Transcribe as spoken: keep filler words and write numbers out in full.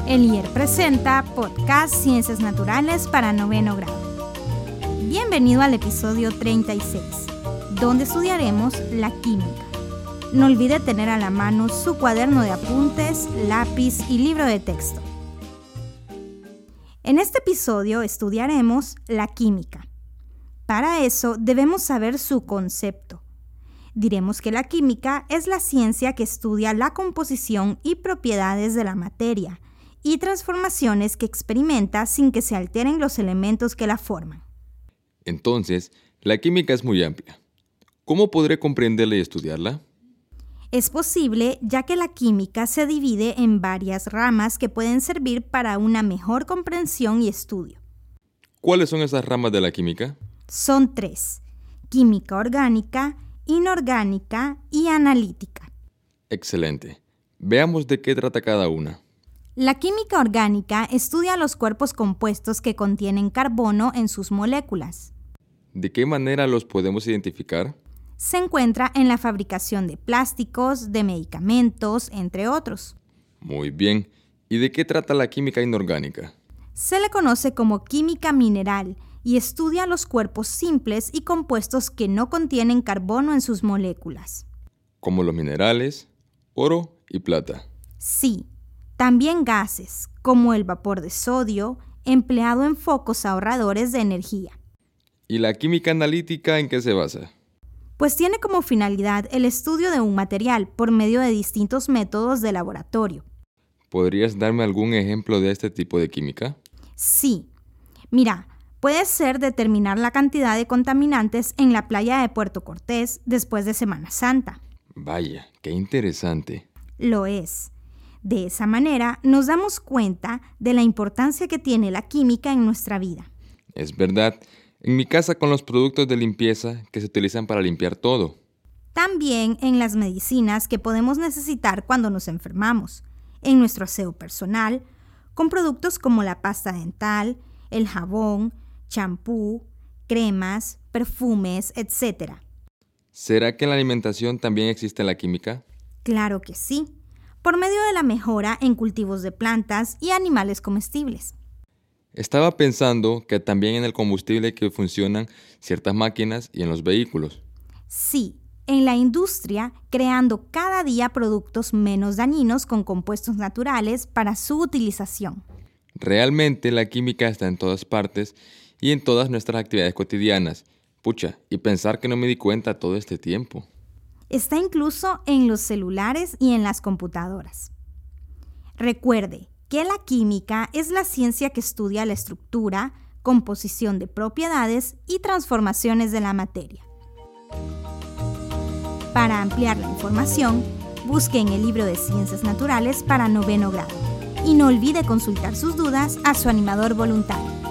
El I E R presenta Podcast Ciencias Naturales para noveno grado. Bienvenido al episodio treinta y seis, donde estudiaremos la química. No olvide tener a la mano su cuaderno de apuntes, lápiz y libro de texto. En este episodio estudiaremos la química. Para eso debemos saber su concepto. Diremos que la química es la ciencia que estudia la composición y propiedades de la materia y transformaciones que experimenta sin que se alteren los elementos que la forman. Entonces, la química es muy amplia. ¿Cómo podré comprenderla y estudiarla? Es posible, ya que la química se divide en varias ramas que pueden servir para una mejor comprensión y estudio. ¿Cuáles son esas ramas de la química? Son tres: química orgánica, inorgánica y analítica. Excelente. Veamos de qué trata cada una. La química orgánica estudia los cuerpos compuestos que contienen carbono en sus moléculas. ¿De qué manera los podemos identificar? Se encuentra en la fabricación de plásticos, de medicamentos, entre otros. Muy bien. ¿Y de qué trata la química inorgánica? Se le conoce como química mineral y estudia los cuerpos simples y compuestos que no contienen carbono en sus moléculas. Como los minerales, oro y plata. Sí. También gases, como el vapor de sodio, empleado en focos ahorradores de energía. ¿Y la química analítica en qué se basa? Pues tiene como finalidad el estudio de un material por medio de distintos métodos de laboratorio. ¿Podrías darme algún ejemplo de este tipo de química? Sí. Mira, puede ser determinar la cantidad de contaminantes en la playa de Puerto Cortés después de Semana Santa. Vaya, qué interesante. Lo es. De esa manera, nos damos cuenta de la importancia que tiene la química en nuestra vida. Es verdad. En mi casa con los productos de limpieza que se utilizan para limpiar todo. También en las medicinas que podemos necesitar cuando nos enfermamos. En nuestro aseo personal, con productos como la pasta dental, el jabón, champú, cremas, perfumes, etcétera. ¿Será que en la alimentación también existe la química? Claro que sí. Por medio de la mejora en cultivos de plantas y animales comestibles. Estaba pensando que también en el combustible que funcionan ciertas máquinas y en los vehículos. Sí, en la industria, creando cada día productos menos dañinos con compuestos naturales para su utilización. Realmente la química está en todas partes y en todas nuestras actividades cotidianas. Pucha, y pensar que no me di cuenta todo este tiempo. Está incluso en los celulares y en las computadoras. Recuerde que la química es la ciencia que estudia la estructura, composición de propiedades y transformaciones de la materia. Para ampliar la información, busque en el libro de Ciencias Naturales para noveno grado y no olvide consultar sus dudas a su animador voluntario.